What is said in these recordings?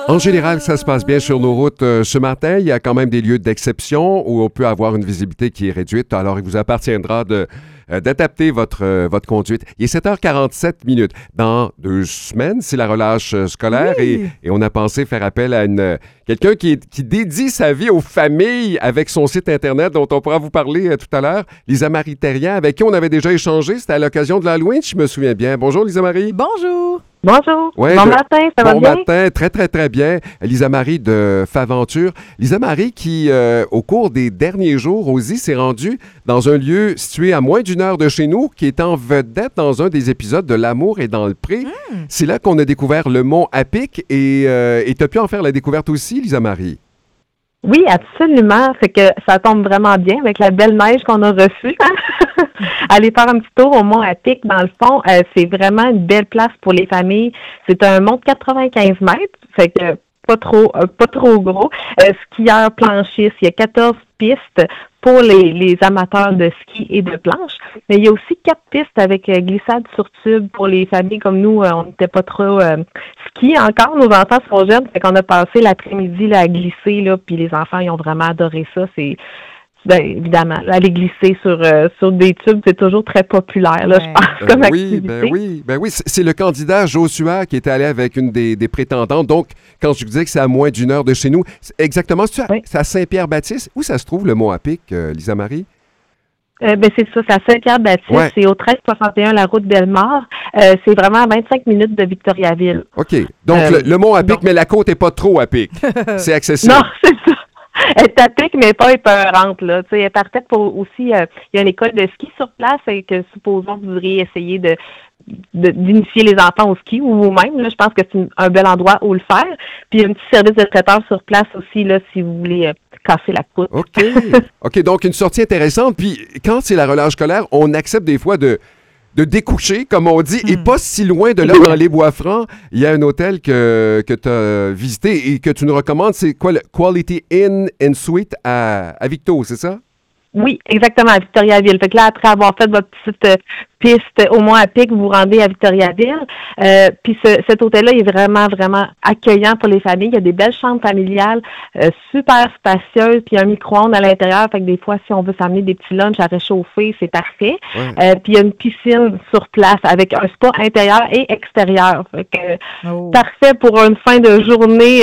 En général, ça se passe bien sur nos routes ce matin. Il y a quand même des lieux d'exception où on peut avoir une visibilité qui est réduite. Alors, il vous appartiendra d'adapter votre conduite. Il est 7h47 minutes. Dans 2 semaines, c'est la relâche scolaire et on a pensé faire appel à quelqu'un qui dédie sa vie aux familles avec son site Internet dont on pourra vous parler tout à l'heure. Lisa-Marie Thériault, avec qui on avait déjà échangé. C'était à l'occasion de l'Halloween, si je me souviens bien. Bonjour, Lisa-Marie. Bonjour. Bonjour. Ouais, bon matin, ça va bien? Bon matin, très, très, très bien. Lisa-Marie de Faventure. Lisa-Marie qui, au cours des derniers jours, aussi, s'est rendue dans un lieu situé à moins d'1 heure de chez nous, qui est en vedette dans un des épisodes de L'amour est dans le pré. C'est là qu'on a découvert le mont Apic et tu as pu en faire la découverte aussi, Lisa-Marie. Oui, absolument. Fait que ça tombe vraiment bien avec la belle neige qu'on a reçue. Aller faire un petit tour au mont Apic, dans le fond, c'est vraiment une belle place pour les familles. C'est un mont de 95 mètres, fait que pas trop gros. Skieurs, planchistes, il y a 14 pistes pour les amateurs de ski et de planche. Mais il y a aussi 4 pistes avec glissade sur tube pour les familles comme nous. On n'était pas trop ski encore. Nos enfants sont jeunes, fait qu'on a passé l'après-midi là, à glisser, là, puis les enfants ils ont vraiment adoré ça. Évidemment, aller glisser sur des tubes, c'est toujours très populaire, là, je pense, comme activité. Ben oui, c'est le candidat Joshua qui était allé avec une des prétendantes. Donc, quand je vous disais que c'est à moins d'1 heure de chez nous, exactement, c'est à Saint-Pierre-Baptiste. Où ça se trouve, le mont Apic, Lisa-Marie? C'est ça, c'est à Saint-Pierre-Baptiste. Ouais. C'est au 1361, la route Bellemare. C'est vraiment à 25 minutes de Victoriaville. OK. Donc, le mont Apic, mais la côte n'est pas trop à pic. C'est accessible. Non, c'est ça. Elle est à pic, mais pas épeurante, là. Tu sais, elle est parfaite pour aussi, il y a une école de ski sur place et que, supposons, vous voudriez essayer d'initier les enfants au ski ou vous-même, là. Je pense que c'est un bel endroit où le faire. Puis, il y a un petit service de traiteur sur place aussi, là, si vous voulez casser la croûte. OK, donc une sortie intéressante. Puis, quand c'est la relâche scolaire, on accepte des fois de découcher, comme on dit, et pas si loin de là, dans les Bois-Francs, il y a un hôtel que tu as visité et que tu nous recommandes. C'est quoi, le Quality Inn and Suite à Victo, c'est ça? Oui, exactement, à Victoriaville. Fait que là, après avoir fait votre petite piste au mont Apic, vous vous rendez à Victoriaville. Puis cet hôtel-là est vraiment, vraiment accueillant pour les familles. Il y a des belles chambres familiales, super spacieuses, puis un micro-ondes à l'intérieur. Fait que des fois, si on veut s'amener des petits lunchs à réchauffer, c'est parfait. Ouais. Puis il y a une piscine sur place avec un spa intérieur et extérieur. Fait que parfait pour une fin de journée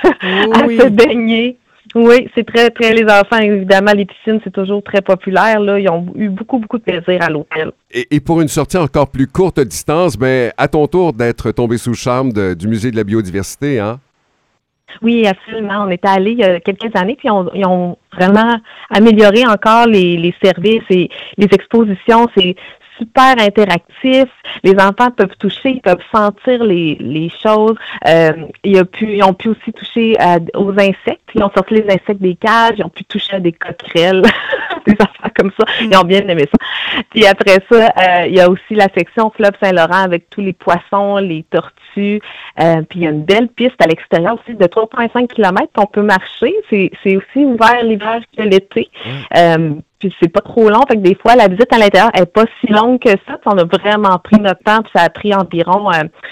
à se baigner. Oui, c'est très, très, les enfants, évidemment, les piscines, c'est toujours très populaire, là. Ils ont eu beaucoup, beaucoup de plaisir à l'hôtel. Et pour une sortie encore plus courte distance, à ton tour d'être tombé sous le charme du Musée de la biodiversité, hein? Oui, absolument. On était allés il y a quelques années, puis ils ont vraiment amélioré encore les services et les expositions. C'est super interactif. Les enfants peuvent toucher, ils peuvent sentir les choses. Ils ont pu aussi toucher aux insectes. Ils ont sorti les insectes des cages. Ils ont pu toucher à des coquerelles, des affaires comme ça. Ils ont bien aimé ça. Puis après ça, il y a aussi la section Fleuve Saint-Laurent avec tous les poissons, les tortues. Puis il y a une belle piste à l'extérieur aussi de 3,5 km qu'on peut marcher. C'est aussi ouvert l'hiver que l'été. Puis c'est pas trop long, fait que des fois, la visite à l'intérieur est pas si longue que ça. On a vraiment pris notre temps, puis ça a pris environ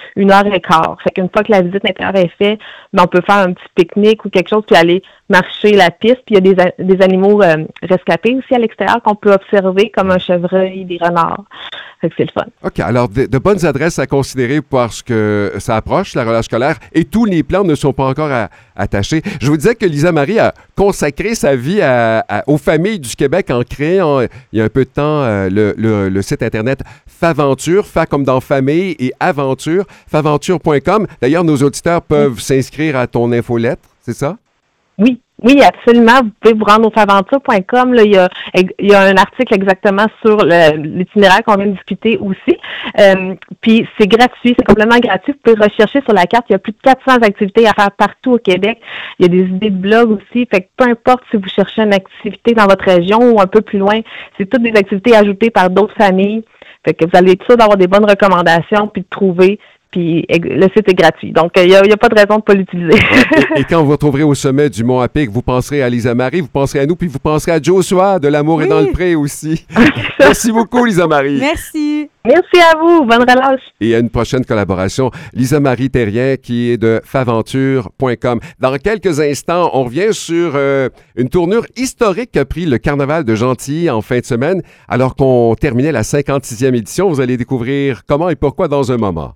1h15. Fait qu'une fois que la visite intérieure est faite, on peut faire un petit pique-nique ou quelque chose, puis aller marcher la piste. Puis il y a des animaux rescapés aussi à l'extérieur qu'on peut observer, comme un chevreuil, des renards. Fait que c'est le fun. OK, alors de bonnes adresses à considérer parce que ça approche, la relâche scolaire, et tous les plans ne sont pas encore attachés. Je vous disais que Lisa-Marie a consacré sa vie aux familles du Québec en créant, il y a un peu de temps, le site Internet Faventure, fa comme dans famille et aventure, faventure.com. D'ailleurs, nos auditeurs peuvent s'inscrire à ton infolettre, c'est ça? Oui, absolument. Vous pouvez vous rendre au faventure.com. Là, il y a un article exactement sur l'itinéraire qu'on vient de discuter aussi. Puis c'est gratuit, c'est complètement gratuit. Vous pouvez rechercher sur la carte. Il y a plus de 400 activités à faire partout au Québec. Il y a des idées de blog aussi. Fait que peu importe si vous cherchez une activité dans votre région ou un peu plus loin, c'est toutes des activités ajoutées par d'autres familles. Fait que vous allez être sûr d'avoir des bonnes recommandations puis de trouver puis le site est gratuit. Donc, il n'y a pas de raison de ne pas l'utiliser. Et quand vous vous retrouverez au sommet du Mont Apic, vous penserez à Lisa Marie, vous penserez à nous, puis vous penserez à Joshua de L'amour est dans le pré aussi. Merci beaucoup, Lisa Marie. Merci. Merci à vous. Bonne relâche. Et à une prochaine collaboration, Lisa Marie Terrien qui est de faventure.com. Dans quelques instants, on revient sur une tournure historique qu'a pris le Carnaval de Gentilly en fin de semaine, alors qu'on terminait la 56e édition. Vous allez découvrir comment et pourquoi dans un moment.